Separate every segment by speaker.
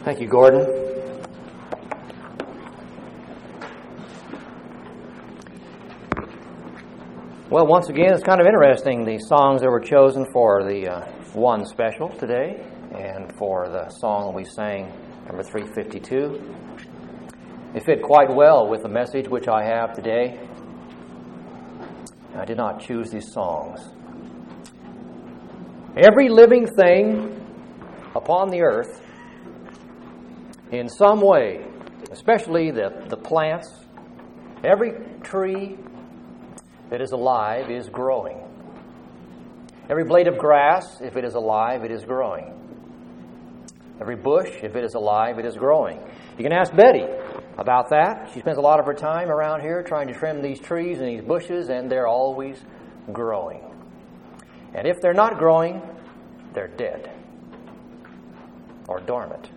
Speaker 1: Thank you, Gordon. Well, once again, it's kind of interesting, the songs that were chosen for the One Special today and for the song we sang, number 352. They fit quite well with the message which I have today. I did not choose these songs. Every living thing upon the earth, in some way, especially the plants, every tree that is alive is growing. Every blade of grass, if it is alive, it is growing. Every bush, if it is alive, it is growing. You can ask Betty about that. She spends a lot of her time around here trying to trim these trees and these bushes, and they're always growing. And if they're not growing, they're dead or dormant.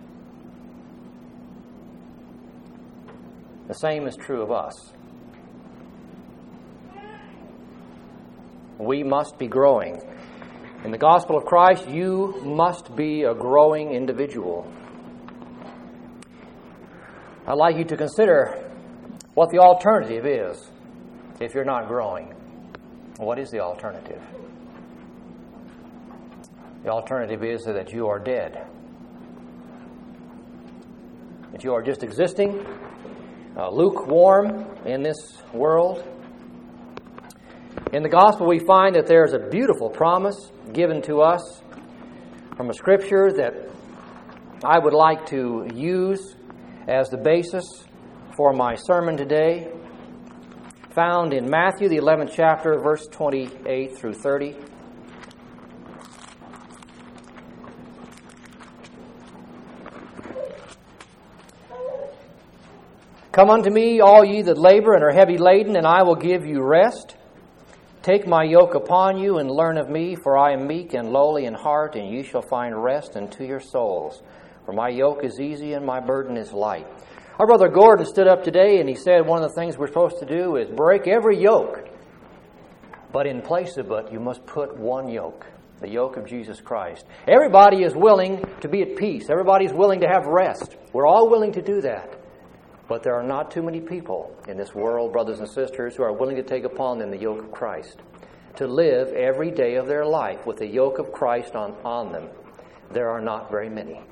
Speaker 1: The same is true of us. We must be growing. In the gospel of Christ, you must be a growing individual. I'd like you to consider what the alternative is if you're not growing. What is the alternative? The alternative is that you are dead. That you are just existing, lukewarm in this world. In the gospel, we find that there's a beautiful promise given to us from a scripture that I would like to use as the basis for my sermon today, found in Matthew, the 11th chapter, verse 28 through 30. Come unto me, all ye that labor and are heavy laden, and I will give you rest. Take my yoke upon you and learn of me, for I am meek and lowly in heart, and ye shall find rest unto your souls. For my yoke is easy and my burden is light. Our brother Gordon stood up today and he said one of the things we're supposed to do is break every yoke. But in place of it, you must put one yoke, the yoke of Jesus Christ. Everybody is willing to be at peace. Everybody is willing to have rest. We're all willing to do that. But there are not too many people in this world, brothers and sisters, who are willing to take upon them the yoke of Christ, to live every day of their life with the yoke of Christ on them. There are not very many.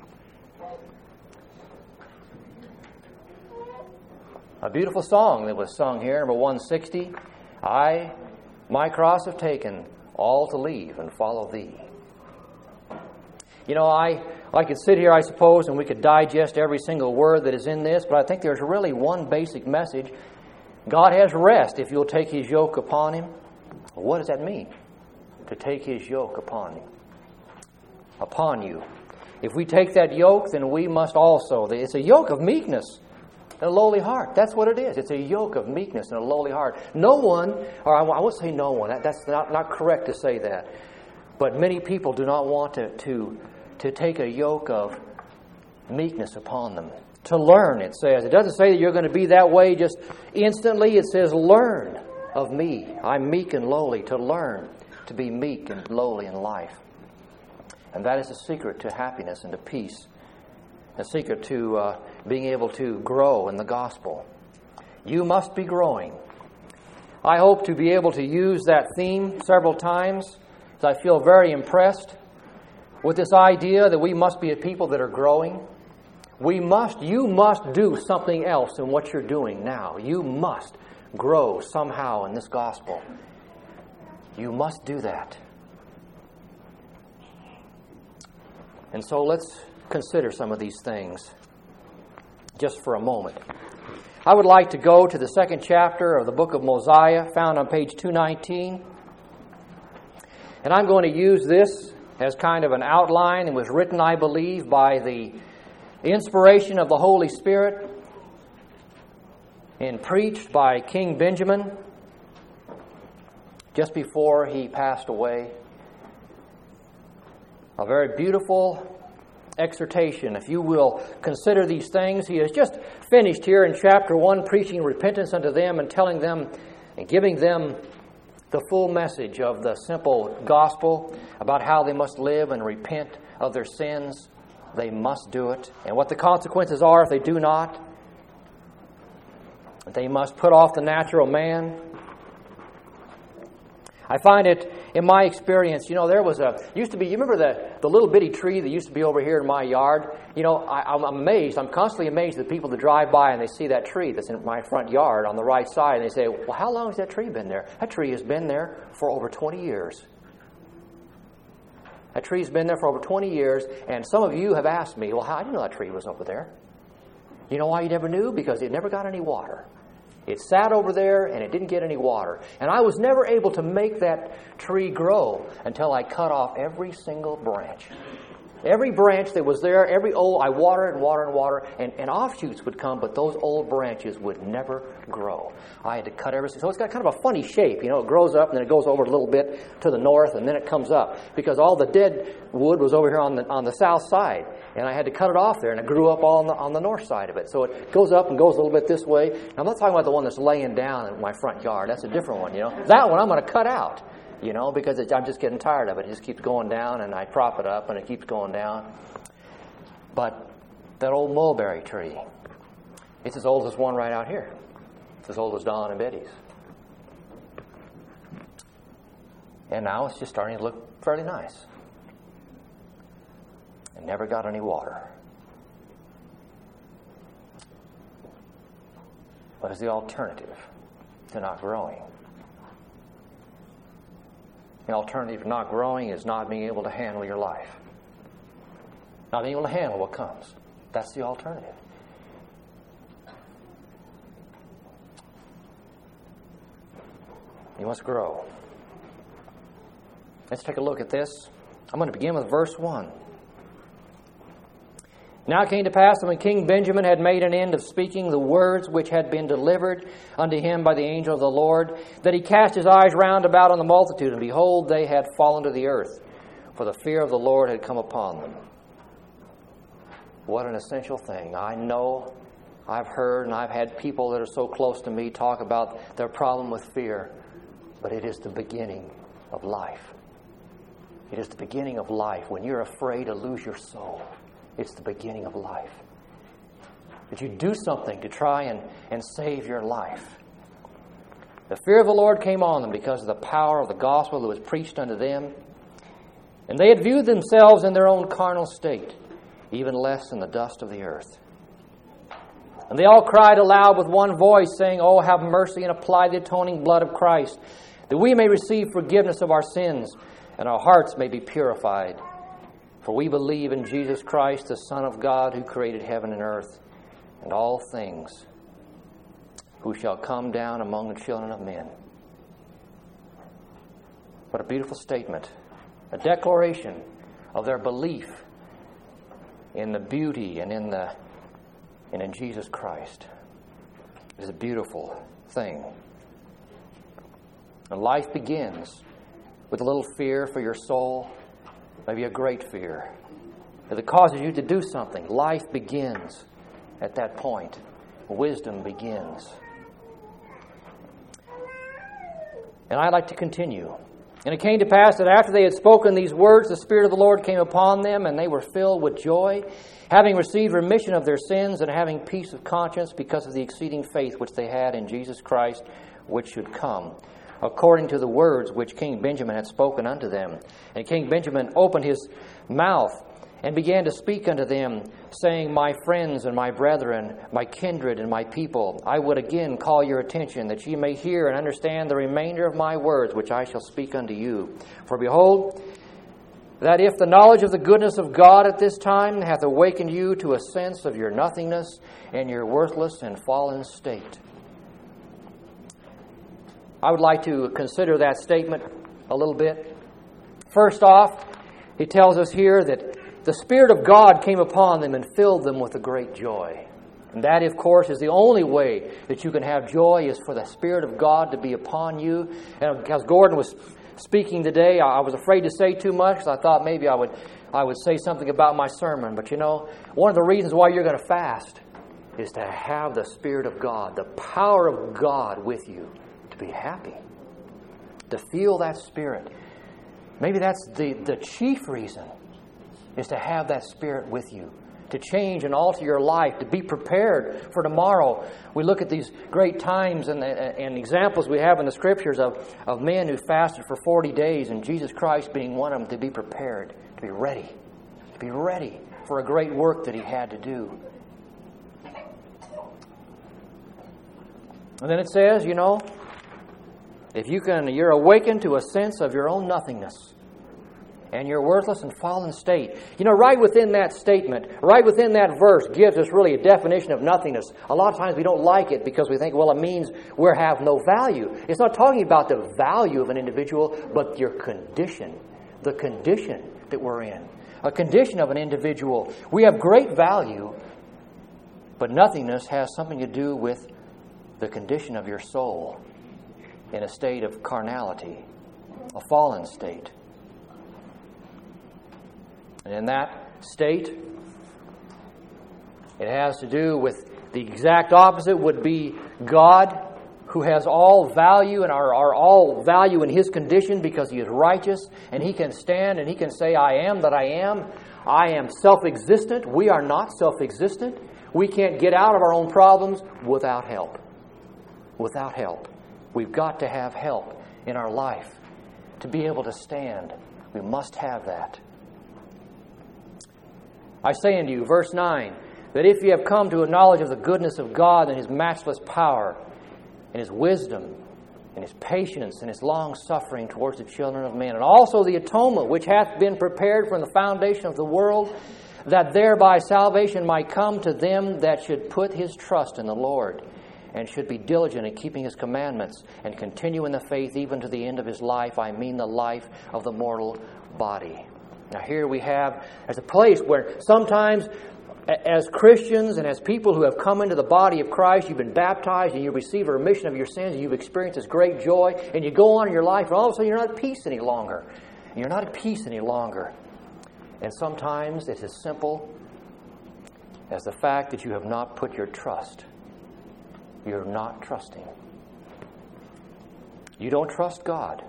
Speaker 1: A beautiful song that was sung here, number 160, I, my cross have taken, all to leave and follow thee. You know, I could sit here, I suppose, and we could digest every single word that is in this, but I think there's really one basic message. God has rest if you'll take His yoke upon Him. Well, what does that mean? To take His yoke upon you. If we take that yoke, then we must also. It's a yoke of meekness and a lowly heart. That's what it is. It's a yoke of meekness and a lowly heart. No one, or I won't say no one, that's not correct to say that. But many people do not want to take a yoke of meekness upon them. To learn, it says. It doesn't say that you're going to be that way just instantly. It says, learn of me. I'm meek and lowly. To learn to be meek and lowly in life. And that is the secret to happiness and to peace. The secret to being able to grow in the gospel. You must be growing. I hope to be able to use that theme several times, as I feel very impressed with this idea that we must be a people that are growing. You must do something else than what you're doing now. You must grow somehow in this gospel. You must do that. And so let's consider some of these things just for a moment. I would like to go to the second chapter of the book of Mosiah, found on page 219. And I'm going to use this as kind of an outline. It was written, I believe, by the inspiration of the Holy Spirit and preached by King Benjamin just before he passed away. A very beautiful exhortation, if you will consider these things. He has just finished here in chapter 1 preaching repentance unto them and telling them and giving them the full message of the simple gospel about how they must live and repent of their sins they must do it. And what the consequences are if they do not. They must put off the natural man. I find it, in my experience, there was used to be, you remember the little bitty tree that used to be over here in my yard? I'm amazed, I'm constantly amazed at the people that drive by and they see that tree that's in my front yard on the right side, and they say, well, how long has that tree been there? That tree has been there for over 20 years. That tree's been there for over 20 years, and some of you have asked me, well, how did you know that tree was over there? You know why you never knew? Because it never got any water. It sat over there and it didn't get any water. And I was never able to make that tree grow until I cut off every single branch. Every branch that was there, I water and water, and offshoots would come, but those old branches would never grow. I had to cut everything. So it's got kind of a funny shape. It grows up and then it goes over a little bit to the north and then it comes up. Because all the dead wood was over here on the south side. And I had to cut it off there, and it grew up all on the north side of it. So it goes up and goes a little bit this way. And I'm not talking about the one that's laying down in my front yard. That's a different one, That one I'm going to cut out. Because I'm just getting tired of it. It just keeps going down, and I prop it up, and it keeps going down. But that old mulberry tree, it's as old as one right out here. It's as old as Don and Betty's. And now it's just starting to look fairly nice. It never got any water. What is the alternative to not growing? The alternative to not growing is not being able to handle your life. Not being able to handle what comes. That's the alternative. You must grow. Let's take a look at this. I'm going to begin with verse 1. Now it came to pass that when King Benjamin had made an end of speaking the words which had been delivered unto him by the angel of the Lord, that he cast his eyes round about on the multitude, and behold, they had fallen to the earth, for the fear of the Lord had come upon them. What an essential thing. I know, I've heard, and I've had people that are so close to me talk about their problem with fear, but it is the beginning of life. It is the beginning of life. When you're afraid to lose your soul, it's the beginning of life. That you do something to try and save your life. The fear of the Lord came on them because of the power of the gospel that was preached unto them. And they had viewed themselves in their own carnal state, even less in the dust of the earth. And they all cried aloud with one voice, saying, Oh, have mercy and apply the atoning blood of Christ, that we may receive forgiveness of our sins, and our hearts may be purified. For we believe in Jesus Christ, the Son of God, who created heaven and earth, and all things, who shall come down among the children of men. What a beautiful statement. A declaration of their belief in the beauty and in Jesus Christ. It is a beautiful thing. And life begins with a little fear for your soul, maybe a great fear. If it causes you to do something, life begins at that point. Wisdom begins. And I'd like to continue. And it came to pass that after they had spoken these words, the Spirit of the Lord came upon them, and they were filled with joy, having received remission of their sins, and having peace of conscience because of the exceeding faith which they had in Jesus Christ, which should come, according to the words which King Benjamin had spoken unto them. And King Benjamin opened his mouth and began to speak unto them, saying, My friends and my brethren, my kindred and my people, I would again call your attention, that ye may hear and understand the remainder of my words, which I shall speak unto you. For behold, that if the knowledge of the goodness of God at this time hath awakened you to a sense of your nothingness and your worthless and fallen state. I would like to consider that statement a little bit. First off, he tells us here that the Spirit of God came upon them and filled them with a great joy. And that, of course, is the only way that you can have joy, is for the Spirit of God to be upon you. And as Gordon was speaking today, I was afraid to say too much, because I thought maybe I would say something about my sermon. But one of the reasons why you're going to fast is to have the Spirit of God, the power of God with you, to be happy, to feel that Spirit. Maybe that's the chief reason is to have that Spirit with you, to change and alter your life, to be prepared for tomorrow. We look at these great times and examples we have in the Scriptures of men who fasted for 40 days, and Jesus Christ being one of them, to be prepared, to be ready for a great work that He had to do. And then it says, if you're awakened to a sense of your own nothingness and your worthless and fallen state. Right within that statement, right within that verse gives us really a definition of nothingness. A lot of times we don't like it because we think, well, it means we have no value. It's not talking about the value of an individual, but your condition, the condition that we're in. A condition of an individual. We have great value, but nothingness has something to do with the condition of your soul in a state of carnality, a fallen state. And in that state, it has to do with the exact opposite would be God, who has all value and our all value in His condition because He is righteous, and He can stand and He can say, I am that I am. I am self-existent. We are not self-existent. We can't get out of our own problems without help. Without help. We've got to have help in our life to be able to stand. We must have that. I say unto you, verse 9, that if you have come to a knowledge of the goodness of God and His matchless power and His wisdom and His patience and His long-suffering towards the children of men, and also the atonement which hath been prepared from the foundation of the world, that thereby salvation might come to them that should put his trust in the Lord, and should be diligent in keeping His commandments, and continue in the faith even to the end of his life. I mean the life of the mortal body. Now here we have, as a place where sometimes as Christians and as people who have come into the body of Christ, you've been baptized and you receive a remission of your sins, and you've experienced this great joy, and you go on in your life, and all of a sudden you're not at peace any longer. You're not at peace any longer. And sometimes it's as simple as the fact that you have not put your trust. You're not trusting. You don't trust God.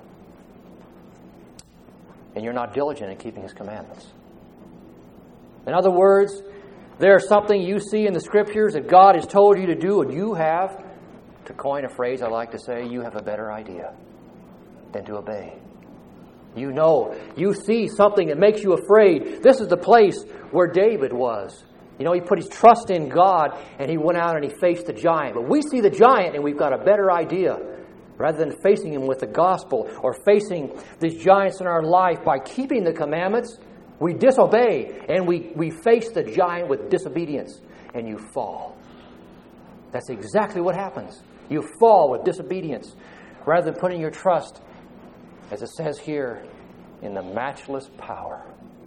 Speaker 1: And you're not diligent in keeping His commandments. In other words, there's something you see in the Scriptures that God has told you to do, and you have, to coin a phrase I like to say, you have a better idea than to obey. You see something that makes you afraid. This is the place where David was. He put his trust in God, and he went out and he faced the giant. But we see the giant, and we've got a better idea. Rather than facing him with the gospel or facing these giants in our life by keeping the commandments, we disobey, and we face the giant with disobedience, and you fall. That's exactly what happens. You fall with disobedience, rather than putting your trust, as it says here, in the matchless power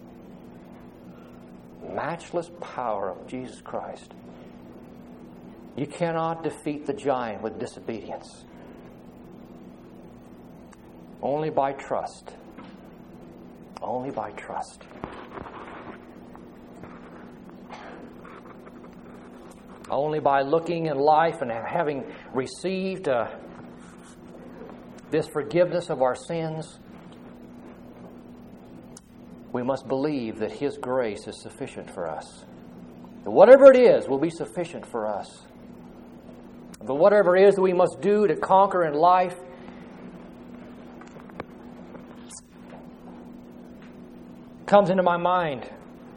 Speaker 1: of Jesus Christ. You cannot defeat the giant with disobedience. Only by trust. Only by trust. Only by looking in life and having received this forgiveness of our sins, we must believe that His grace is sufficient for us. That whatever it is will be sufficient for us. But whatever it is that we must do to conquer in life, comes into my mind.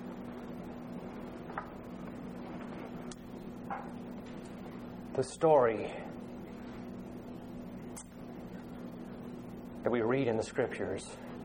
Speaker 1: The story that we read in the Scriptures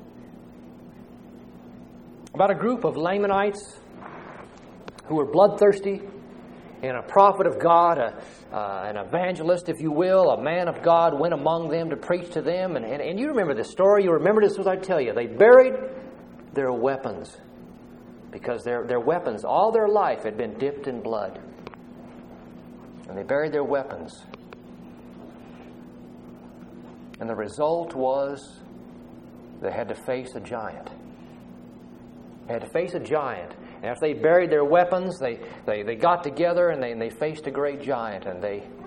Speaker 1: about a group of Lamanites who were bloodthirsty, and a prophet of God, an evangelist, if you will, a man of God, went among them to preach to them. And you remember this story. You remember this as I tell you. They buried their weapons because their weapons all their life had been dipped in blood. And they buried their weapons. And the result was they had to face a giant. They had to face a giant. And after they buried their weapons, they got together and they faced a great giant. And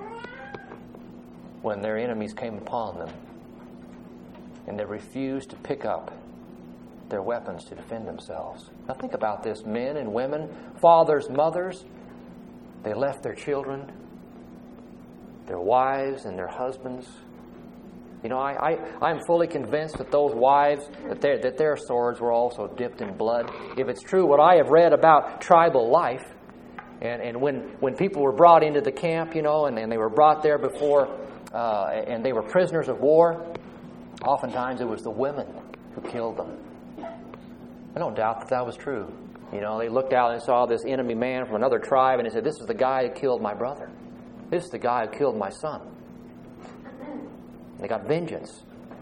Speaker 1: when their enemies came upon them, and they refused to pick up their weapons to defend themselves. Now think about this. Men and women, fathers, mothers, they left their children, their wives and their husbands. You know, I'm fully convinced that those wives, that their swords were also dipped in blood. If it's true what I have read about tribal life, and when people were brought into the camp, you know, and they were brought there before, and they were prisoners of war, oftentimes it was the women who killed them. I don't doubt that was true. You know, they looked out and saw this enemy man from another tribe, and they said, "This is the guy who killed my brother. This is the guy who killed my son." They got vengeance.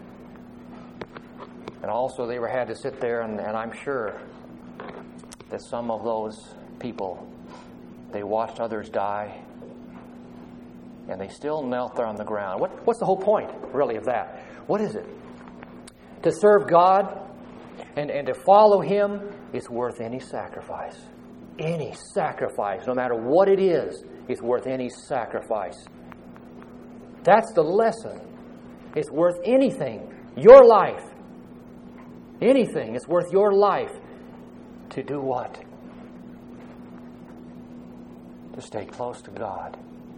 Speaker 1: And also they had to sit there, and I'm sure that some of those people, they watched others die, and they still knelt there on the ground. What's the whole point, really, of that? What is it? To serve God and to follow Him is worth any sacrifice. Any sacrifice, no matter what it is worth any sacrifice. That's the lesson. It's worth anything. Your life. Anything. It's worth your life. To do what? To stay close to God.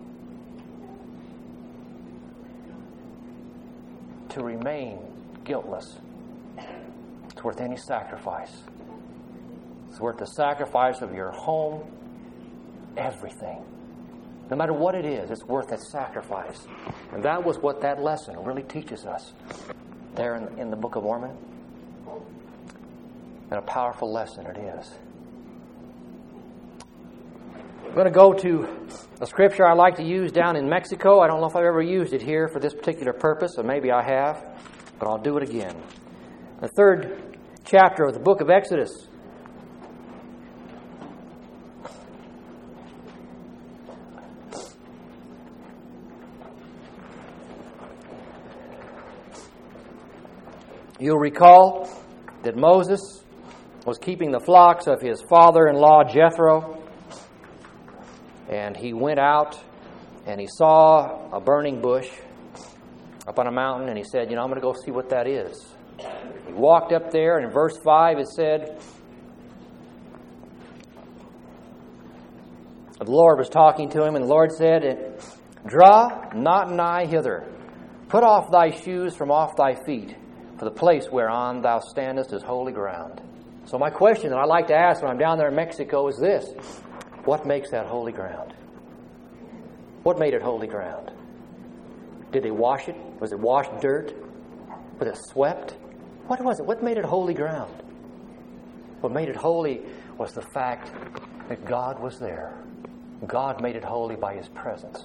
Speaker 1: To remain guiltless. It's worth any sacrifice. It's worth the sacrifice of your home. Everything. No matter what it is, it's worth that sacrifice. And that was what that lesson really teaches us there in the Book of Mormon. And a powerful lesson it is. I'm going to go to a scripture I like to use down in Mexico. I don't know if I've ever used it here for this particular purpose, or maybe I have, but I'll do it again. The 3rd chapter of the book of Exodus. You'll recall that Moses was keeping the flocks of his father-in-law Jethro, and he went out and he saw a burning bush up on a mountain, and he said, "You know, I'm going to go see what that is." He walked up there, and in verse 5 it said, the Lord was talking to him, and the Lord said, "Draw not nigh hither. Put off thy shoes from off thy feet, for the place whereon thou standest is holy ground." So my question that I like to ask when I'm down there in Mexico is this: what makes that holy ground? What made it holy ground? Did they wash it? Was it washed dirt? Was it swept? What was it? What made it holy ground? What made it holy was the fact that God was there. God made it holy by His presence.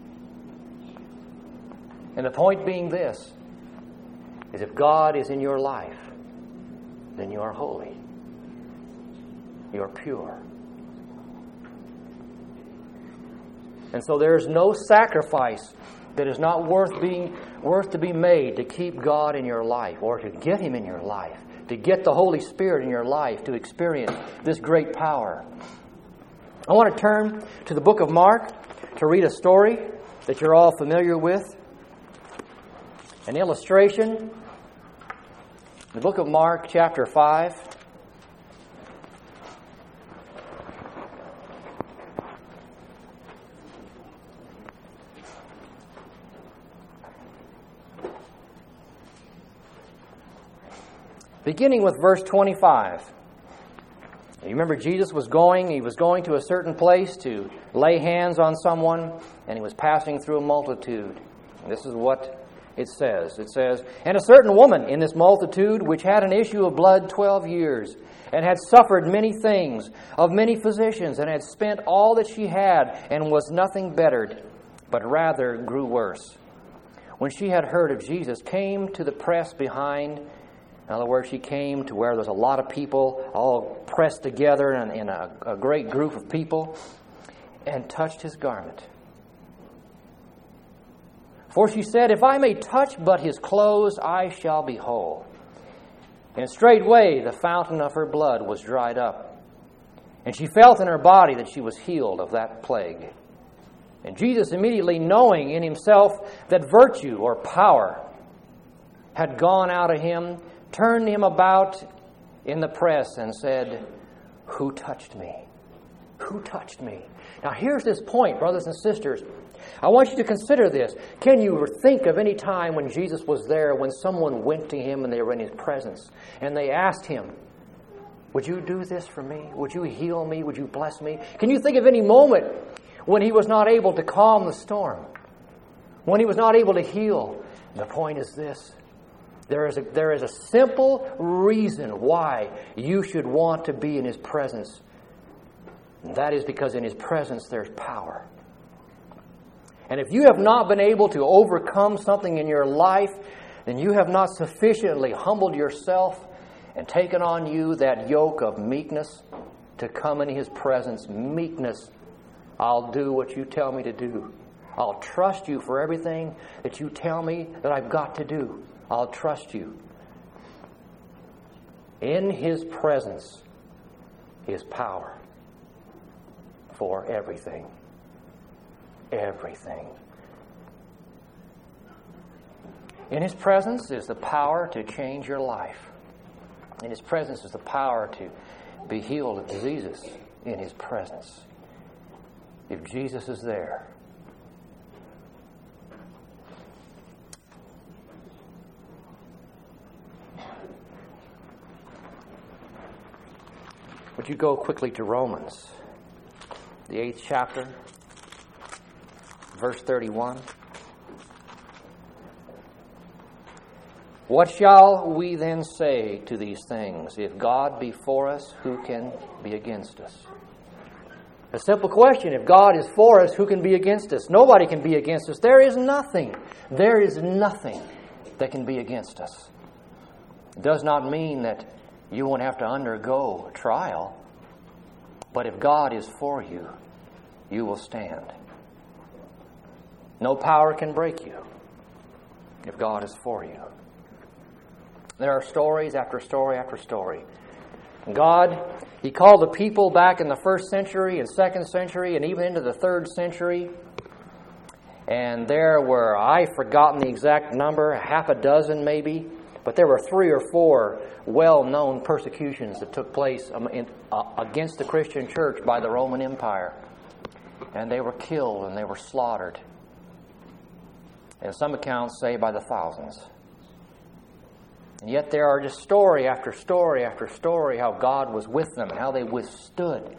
Speaker 1: And the point being this, is if God is in your life, then you are holy. You are pure. And so there is no sacrifice that is not worth to be made to keep God in your life, or to get Him in your life, to get the Holy Spirit in your life, to experience this great power. I want to turn to the book of Mark to read a story that you're all familiar with. An illustration. The book of Mark, chapter 5. Beginning with verse 25. You remember Jesus was going to a certain place to lay hands on someone, and He was passing through a multitude. And this is what it says. It says, "And a certain woman in this multitude, which had an issue of blood 12 years, and had suffered many things of many physicians, and had spent all that she had, and was nothing bettered, but rather grew worse. When she had heard of Jesus, came to the press behind." In other words, she came to where there's a lot of people all pressed together in a great group of people, and touched His garment. For she said, "If I may touch but His clothes, I shall be whole." And straightway the fountain of her blood was dried up. And she felt in her body that she was healed of that plague. And Jesus, immediately knowing in Himself that virtue or power had gone out of Him, turned Him about in the press and said, "Who touched me? Who touched me?" Now here's this point, brothers and sisters. I want you to consider this. Can you think of any time when Jesus was there, when someone went to Him and they were in His presence, and they asked Him, "Would you do this for me? Would you heal me? Would you bless me?" Can you think of any moment when He was not able to calm the storm? When He was not able to heal? The point is this. There is a simple reason why you should want to be in His presence. And that is because in His presence there's power. And if you have not been able to overcome something in your life, then you have not sufficiently humbled yourself and taken on you that yoke of meekness to come in His presence. Meekness. I'll do what you tell me to do. I'll trust you for everything that you tell me that I've got to do. I'll trust you. In His presence is power for everything. Everything. In His presence is the power to change your life. In His presence is the power to be healed of diseases. In His presence. If Jesus is there. Would you go quickly to Romans, the 8th chapter, verse 31. What shall we then say to these things? If God be for us, who can be against us? A simple question. If God is for us, who can be against us? Nobody can be against us. There is nothing that can be against us. It does not mean that you won't have to undergo trial. But if God is for you, you will stand. No power can break you if God is for you. There are stories after story after story. God, He called the people back in the 1st century and 2nd century and even into the 3rd century. And there were, I've forgotten the exact number, half a dozen maybe, but there were 3 or 4 well-known persecutions that took place against the Christian church by the Roman Empire. And they were killed and they were slaughtered. And some accounts say by the thousands. And yet there are just story after story after story how God was with them and how they withstood.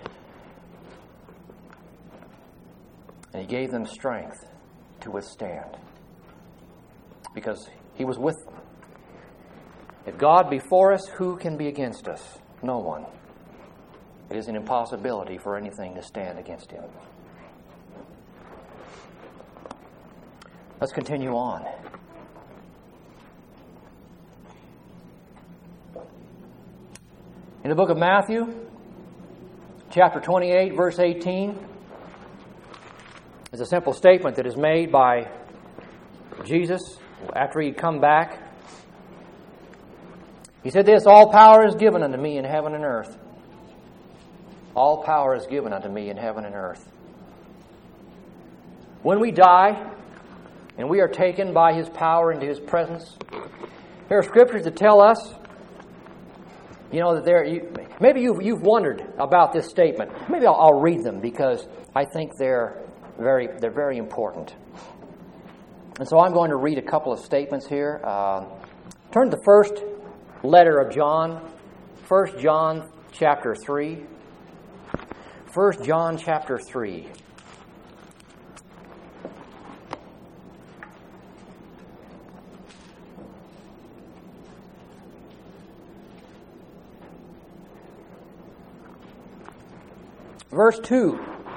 Speaker 1: And He gave them strength to withstand. Because He was with them. If God be for us, who can be against us? No one. It is an impossibility for anything to stand against Him. Let's continue on. In the book of Matthew, chapter 28, verse 18, is a simple statement that is made by Jesus after He'd come back. He said this, "All power is given unto me in heaven and earth." All power is given unto me in heaven and earth. When we die, and we are taken by His power into His presence, there are scriptures that tell us, that maybe you've wondered about this statement. Maybe I'll read them because I think they're very important. And so I'm going to read a couple of statements here. Turn to the first letter of John, 1 John chapter 3. 1 John chapter 3. Verse 2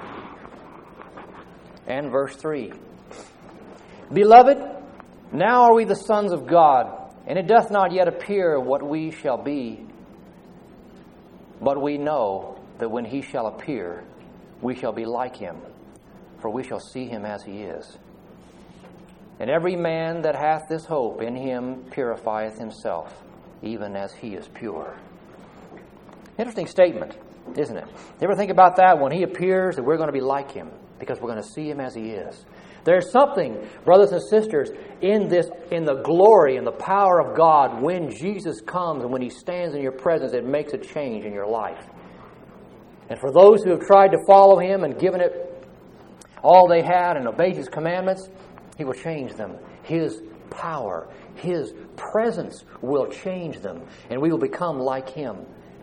Speaker 1: and verse 3. Beloved, now are we the sons of God, and it doth not yet appear what we shall be. But we know that when He shall appear, we shall be like Him, for we shall see Him as He is. And every man that hath this hope in Him purifieth himself, even as He is pure. Interesting statement, isn't it? You ever think about that? When He appears, that we're going to be like Him, because we're going to see Him as He is. There's something, brothers and sisters, in the glory and the power of God when Jesus comes and when He stands in your presence, it makes a change in your life. And for those who have tried to follow Him and given it all they had and obeyed His commandments, He will change them. His power, His presence will change them, and we will become like Him.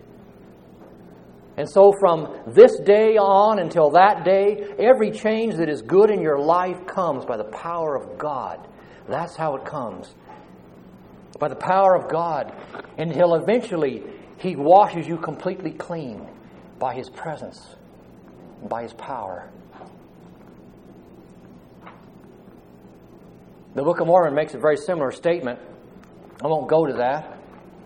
Speaker 1: And so from this day on until that day, every change that is good in your life comes by the power of God. That's how it comes. By the power of God. Until eventually He washes you completely clean by His presence, by His power. The Book of Mormon makes a very similar statement. I won't go to that.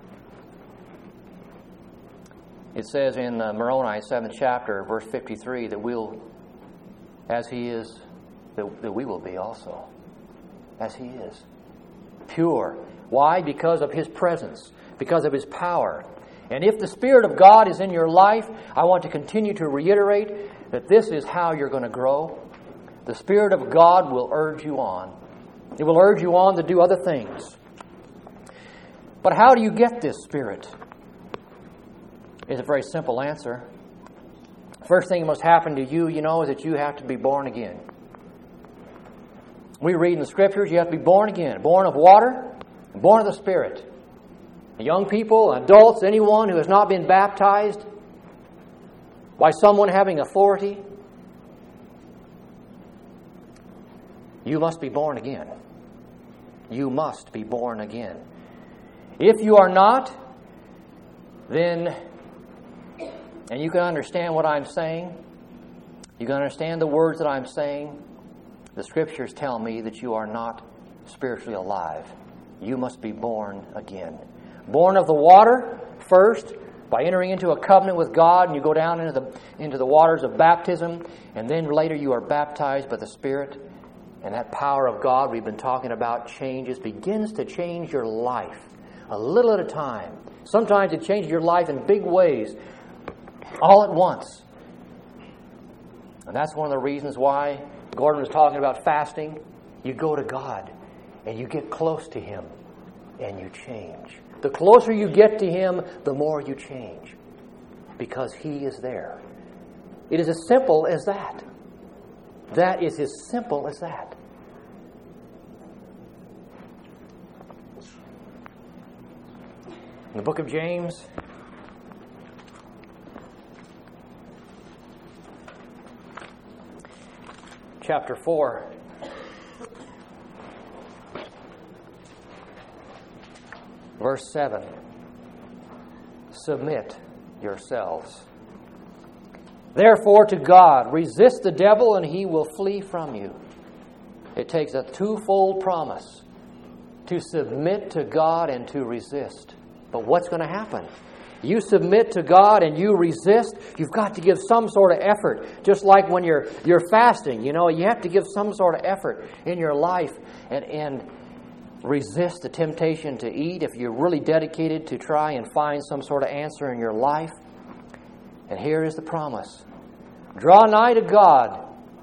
Speaker 1: It says in Moroni, 7th chapter, verse 53, that we'll, as He is, that we will be also. As He is. Pure. Why? Because of His presence. Because of His power. And if the Spirit of God is in your life, I want to continue to reiterate that this is how you're going to grow. The Spirit of God will urge you on. It will urge you on to do other things. But how do you get this Spirit? It's a very simple answer. First thing that must happen to you, is that you have to be born again. We read in the Scriptures, you have to be born again. Born of water, and born of the Spirit. Young people, adults, anyone who has not been baptized by someone having authority, you must be born again. You must be born again. If you are not, then, and you can understand what I'm saying, you can understand the words that I'm saying, the Scriptures tell me that you are not spiritually alive. You must be born again. Born of the water first, by entering into a covenant with God, and you go down into the waters of baptism, and then later you are baptized by the Spirit, and that power of God we've been talking about begins to change your life a little at a time. Sometimes it changes your life in big ways, all at once. And that's one of the reasons why Gordon was talking about fasting. You go to God, and you get close to Him, and you change. The closer you get to Him, the more you change. Because He is there. It is as simple as that. That is as simple as that. In the book of James, chapter 4, verse 7, submit yourselves. Therefore to God, resist the devil and he will flee from you. It takes a twofold promise to submit to God and to resist. But what's going to happen? You submit to God and you resist, you've got to give some sort of effort. Just like when you're fasting, you have to give some sort of effort in your life and resist the temptation to eat if you're really dedicated to try and find some sort of answer in your life. And here is the promise. Draw nigh to God,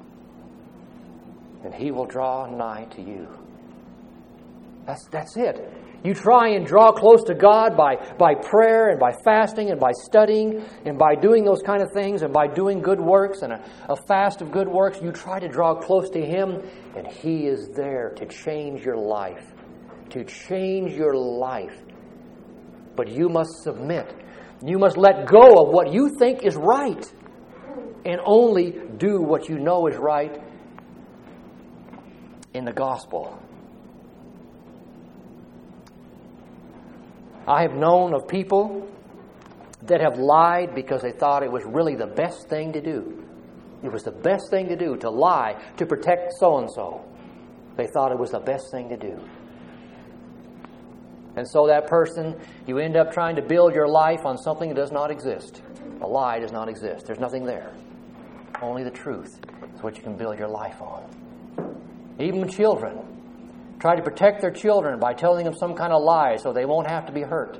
Speaker 1: and He will draw nigh to you. That's it. You try and draw close to God by prayer and by fasting and by studying and by doing those kind of things and by doing good works and a fast of good works. You try to draw close to Him, and He is there to change your life. To change your life. But you must submit. You must let go of what you think is right and only do what you know is right in the gospel. I have known of people that have lied because they thought it was really the best thing to do. It was the best thing to do, to lie, to protect so-and-so. They thought it was the best thing to do. And so that person, you end up trying to build your life on something that does not exist. A lie does not exist. There's nothing there. Only the truth is what you can build your life on. Even children try to protect their children by telling them some kind of lie so they won't have to be hurt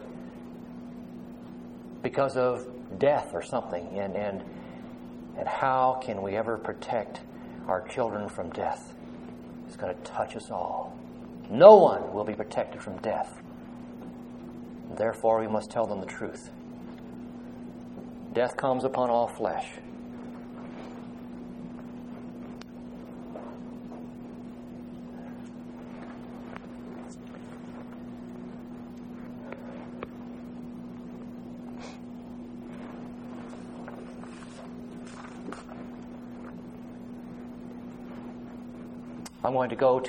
Speaker 1: because of death or something. And how can we ever protect our children from death? is going to touch us all. No one will be protected from death. Therefore, we must tell them the truth. Death comes upon all flesh. I'm going to go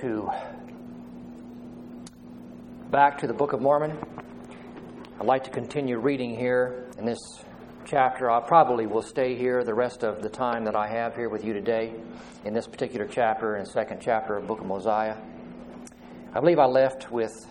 Speaker 1: back to the Book of Mormon. I'd like to continue reading here in this chapter. I probably will stay here the rest of the time that I have here with you today in this particular chapter, in the second chapter of the Book of Mosiah. I believe I left with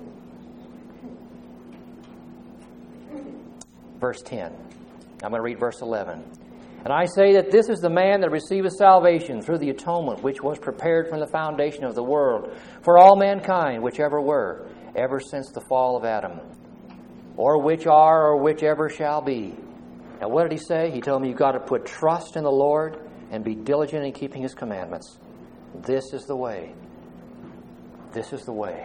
Speaker 1: verse 10. I'm going to read verse 11. And I say that this is the man that receiveth salvation through the atonement which was prepared from the foundation of the world for all mankind, whichever were, ever since the fall of Adam, or which are, or whichever shall be. Now what did he say? He told me you've got to put trust in the Lord and be diligent in keeping His commandments. This is the way. This is the way.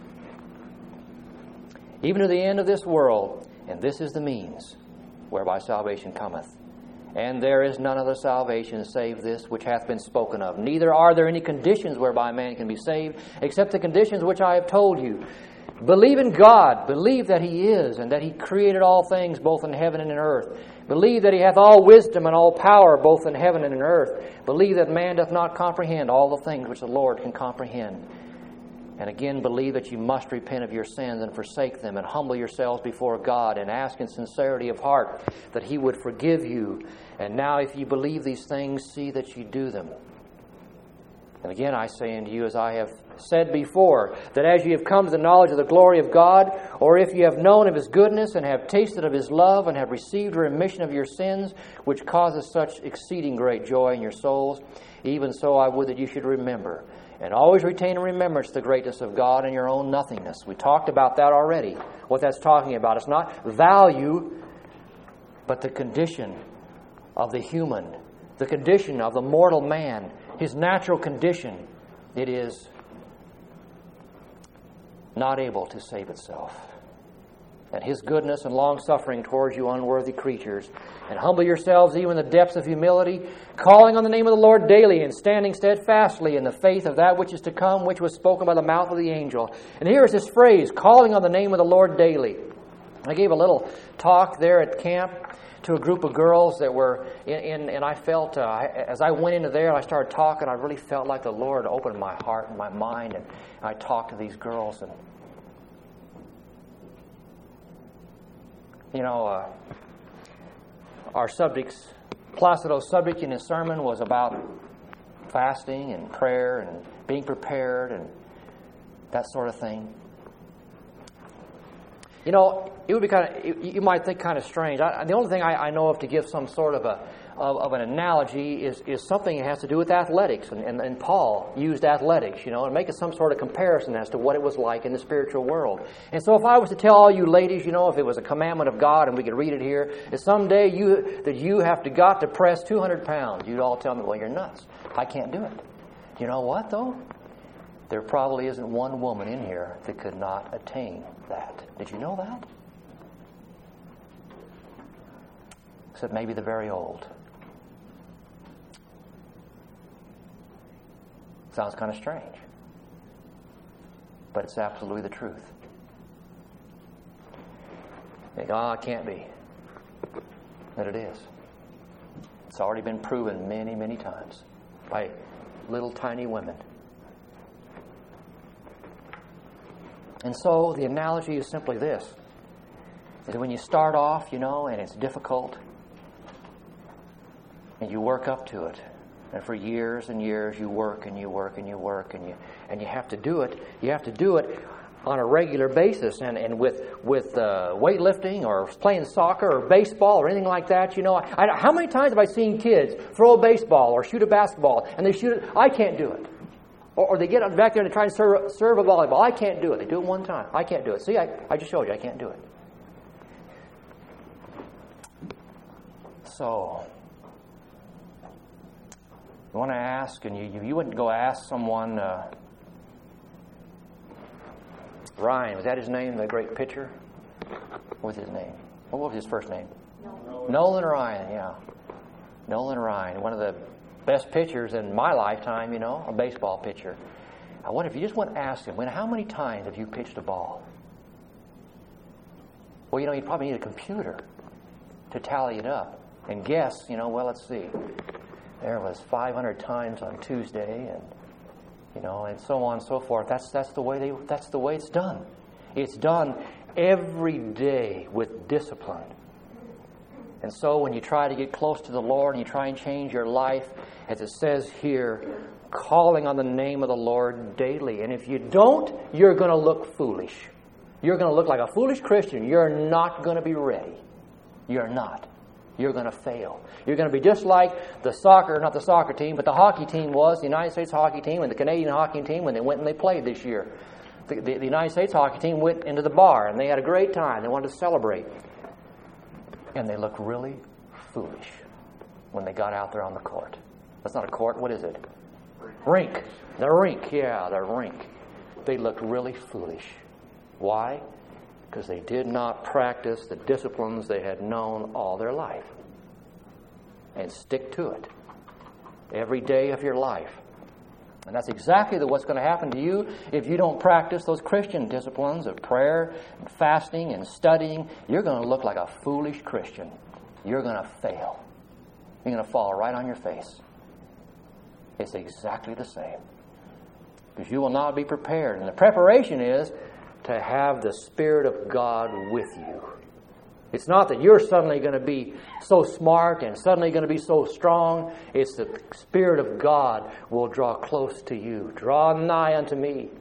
Speaker 1: Even to the end of this world, and this is the means whereby salvation cometh. And there is none other salvation save this which hath been spoken of. Neither are there any conditions whereby man can be saved, except the conditions which I have told you. Believe in God. Believe that He is, and that He created all things, both in heaven and in earth. Believe that He hath all wisdom and all power, both in heaven and in earth. Believe that man doth not comprehend all the things which the Lord can comprehend. And again, believe that you must repent of your sins and forsake them, and humble yourselves before God, and ask in sincerity of heart that He would forgive you. And now if you believe these things, see that you do them. And again I say unto you, as I have said before, that as you have come to the knowledge of the glory of God, or if you have known of His goodness, and have tasted of His love, and have received a remission of your sins, which causes such exceeding great joy in your souls, even so I would that you should remember, and always retain in remembrance the greatness of God and your own nothingness. We talked about that already, what that's talking about. It's not value, but the condition of the human, the condition of the mortal man, his natural condition. It is not able to save itself. And His goodness and long-suffering towards you unworthy creatures. And humble yourselves even in the depths of humility, calling on the name of the Lord daily, and standing steadfastly in the faith of that which is to come, which was spoken by the mouth of the angel. And here is this phrase, calling on the name of the Lord daily. I gave a little talk there at camp to a group of girls that were and I felt, as I went into there and I started talking, I really felt like the Lord opened my heart and my mind, and I talked to these girls, and our subjects, Placido's subject in his sermon was about fasting and prayer and being prepared and that sort of thing. It would be you might think kind of strange. The only thing I know of to give some sort of an analogy is something that has to do with athletics. And Paul used athletics, and make some sort of comparison as to what it was like in the spiritual world. And so if I was to tell all you ladies, if it was a commandment of God, and we could read it here, that someday you have got to press 200 pounds, you'd all tell me, well, you're nuts. I can't do it. You know what, though? There probably isn't one woman in here that could not attain that. Did you know that? Except maybe the very old. Sounds kind of strange. But it's absolutely the truth. You think, it can't be. But it is. It's already been proven many, many times by little tiny women. And so the analogy is simply this, that when you start off, and it's difficult, and you work up to it, and for years and years you work and you work and you work and you have to do it. You have to do it on a regular basis, and with weightlifting or playing soccer or baseball or anything like that. How many times have I seen kids throw a baseball or shoot a basketball and they shoot it? I can't do it. Or they get back there and try and serve a volleyball. I can't do it. They do it one time. I can't do it. See, I just showed you I can't do it. So, You want to ask, and you wouldn't go ask someone, Ryan, was that his name, the great pitcher? What was his name? What was his first name? Nolan Ryan, yeah. Nolan Ryan, one of the best pitchers in my lifetime, a baseball pitcher. I wonder if you just went to ask him, how many times have you pitched a ball? Well, you probably need a computer to tally it up and guess, let's see. There was 500 times on Tuesday, and so on and so forth. That's the way it's done. It's done every day with discipline. And so when you try to get close to the Lord and you try and change your life, as it says here, calling on the name of the Lord daily. And if you don't, you're going to look foolish. You're going to look like a foolish Christian. You're not going to be ready. You're not. You're going to fail. You're going to be just like not the soccer team, but the hockey team was, the United States hockey team and the Canadian hockey team when they went and they played this year. The United States hockey team went into the bar and they had a great time. They wanted to celebrate. And they looked really foolish when they got out there on the court. That's not a court. What is it? Rink. The rink. Yeah, the rink. They looked really foolish. Why? Because they did not practice the disciplines they had known all their life. And stick to it every day of your life. And that's exactly what's going to happen to you if you don't practice those Christian disciplines of prayer, and fasting, and studying. You're going to look like a foolish Christian. You're going to fail. You're going to fall right on your face. It's exactly the same. Because you will not be prepared. And the preparation is to have the Spirit of God with you. It's not that you're suddenly going to be so smart and suddenly going to be so strong. It's the Spirit of God will draw close to you. Draw nigh unto me.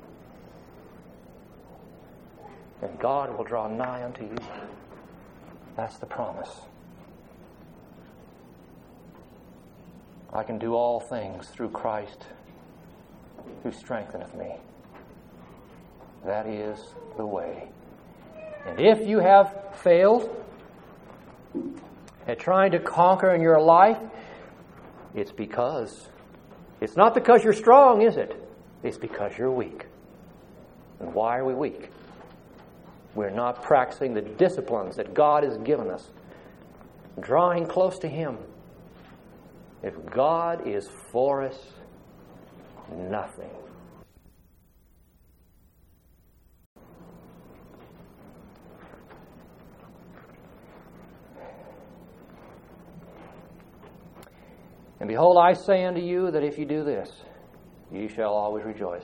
Speaker 1: And God will draw nigh unto you. That's the promise. I can do all things through Christ who strengtheneth me. That is the way. And if you have failed at trying to conquer in your life, it's not because you're strong, is it? It's because you're weak. And why are we weak? We're not practicing the disciplines that God has given us, drawing close to Him. If God is for us, nothing. And behold, I say unto you that if you do this, ye shall always rejoice.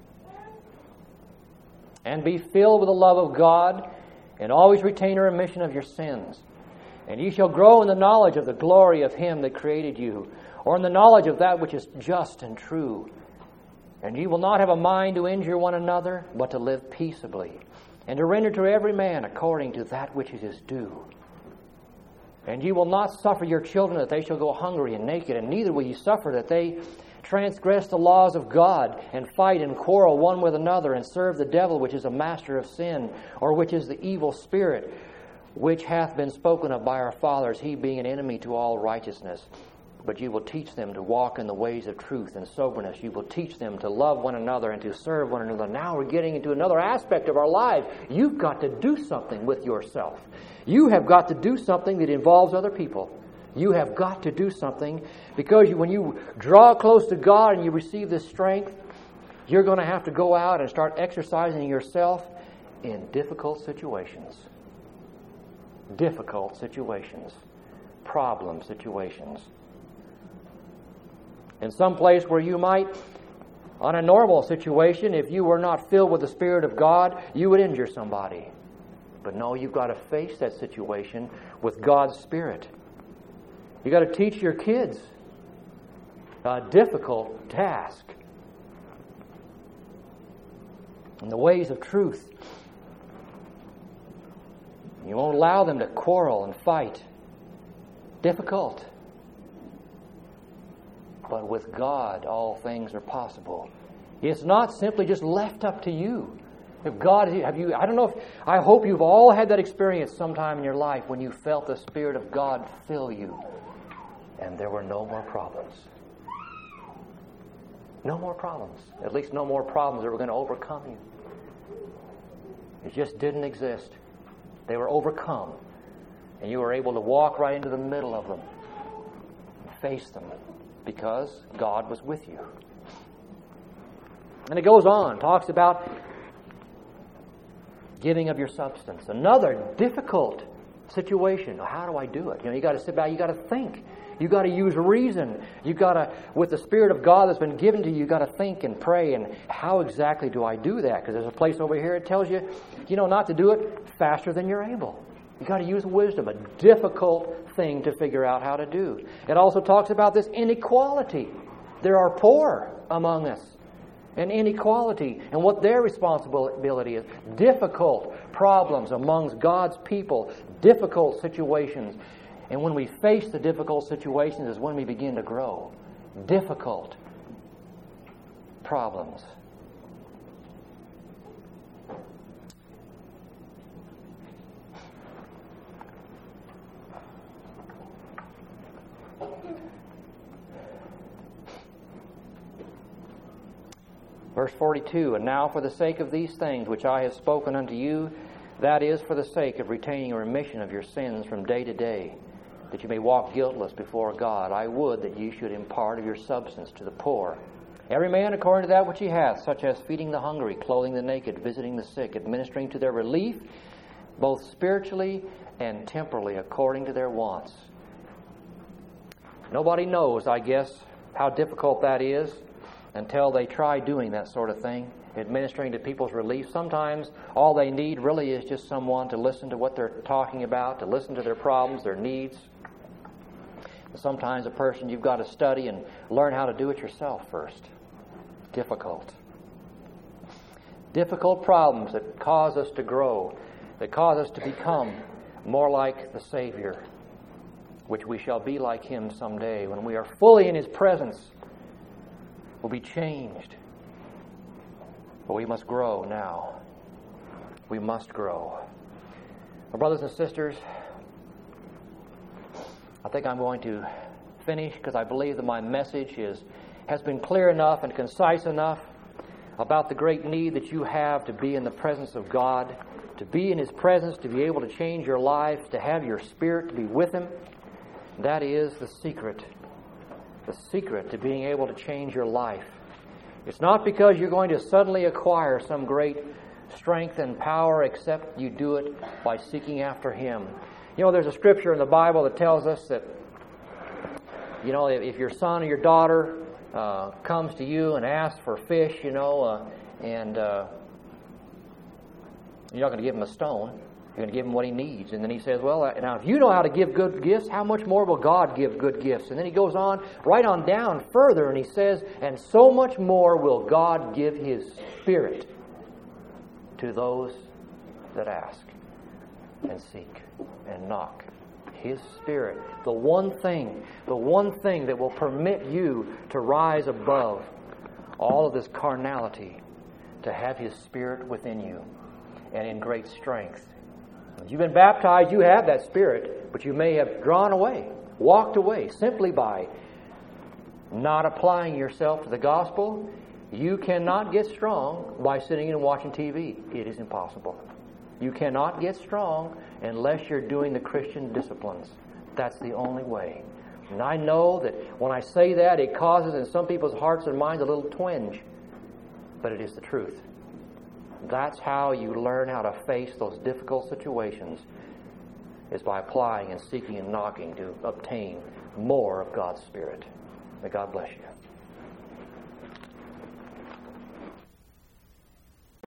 Speaker 1: And be filled with the love of God, and always retain a remission of your sins. And ye shall grow in the knowledge of the glory of Him that created you, or in the knowledge of that which is just and true. And ye will not have a mind to injure one another, but to live peaceably, and to render to every man according to that which is his due. And ye will not suffer your children that they shall go hungry and naked, and neither will ye suffer that they transgress the laws of God, and fight and quarrel one with another, and serve the devil, which is a master of sin, or which is the evil spirit, which hath been spoken of by our fathers, he being an enemy to all righteousness. But you will teach them to walk in the ways of truth and soberness. You will teach them to love one another and to serve one another. Now we're getting into another aspect of our lives. You've got to do something with yourself. You have got to do something that involves other people. You have got to do something because when you draw close to God and you receive this strength, you're going to have to go out and start exercising yourself in difficult situations. Difficult situations. Problem situations. In some place where you might, on a normal situation, if you were not filled with the Spirit of God, you would injure somebody. But no, you've got to face that situation with God's Spirit. You've got to teach your kids a difficult task in the ways of truth. You won't allow them to quarrel and fight. Difficult. But with God, all things are possible. It's not simply just left up to you. If God, I hope you've all had that experience sometime in your life when you felt the Spirit of God fill you and there were no more problems. No more problems. At least no more problems that were going to overcome you. It just didn't exist. They were overcome. And you were able to walk right into the middle of them and face them because God was with you. And it goes on, talks about giving of your substance. Another difficult situation. How do I do it? You got to sit back, you got to think. You got to use reason. You got to, with the Spirit of God that's been given to you, you got to think and pray. And how exactly do I do that? Because there's a place over here that tells you, not to do it faster than you're able. You got to use wisdom. A difficult thing to figure out how to do. It also talks about this inequality. There are poor among us. And inequality and what their responsibility is. Difficult problems amongst God's people. Difficult situations. And when we face the difficult situations is when we begin to grow. Difficult problems. Verse 42, and now for the sake of these things which I have spoken unto you, that is for the sake of retaining a remission of your sins from day to day, that you may walk guiltless before God, I would that ye should impart of your substance to the poor. Every man according to that which he hath, such as feeding the hungry, clothing the naked, visiting the sick, administering to their relief, both spiritually and temporally, according to their wants. Nobody knows, I guess, how difficult that is until they try doing that sort of thing, administering to people's relief. Sometimes all they need really is just someone to listen to what they're talking about, to listen to their problems, their needs. Sometimes a person you've got to study and learn how to do it yourself first. Difficult. Difficult problems that cause us to grow, that cause us to become more like the Savior, which we shall be like Him someday when we are fully in His presence. Will be changed. But we must grow now. We must grow. My brothers and sisters, I think I'm going to finish because I believe that my message has been clear enough and concise enough about the great need that you have to be in the presence of God, to be in His presence, to be able to change your life, to have your spirit to be with Him. That is the secret. The secret to being able to change your life. It's not because you're going to suddenly acquire some great strength and power, except you do it by seeking after Him. There's a scripture in the Bible that tells us that, if your son or your daughter comes to you and asks for fish, and you're not going to give him a stone. You're going to give him what he needs. And then he says, well, now if you know how to give good gifts, how much more will God give good gifts? And then he goes on, right on down further, and he says, and so much more will God give His Spirit to those that ask and seek and knock. His Spirit, the one thing that will permit you to rise above all of this carnality, to have His Spirit within you and in great strength. If you've been baptized, you have that Spirit, but you may have drawn away, walked away, simply by not applying yourself to the gospel. You cannot get strong by sitting and watching TV. It is impossible. You cannot get strong unless you're doing the Christian disciplines. That's the only way. And I know that when I say that, it causes in some people's hearts and minds a little twinge. But it is the truth. That's how you learn how to face those difficult situations, is by applying and seeking and knocking to obtain more of God's Spirit. May God bless you.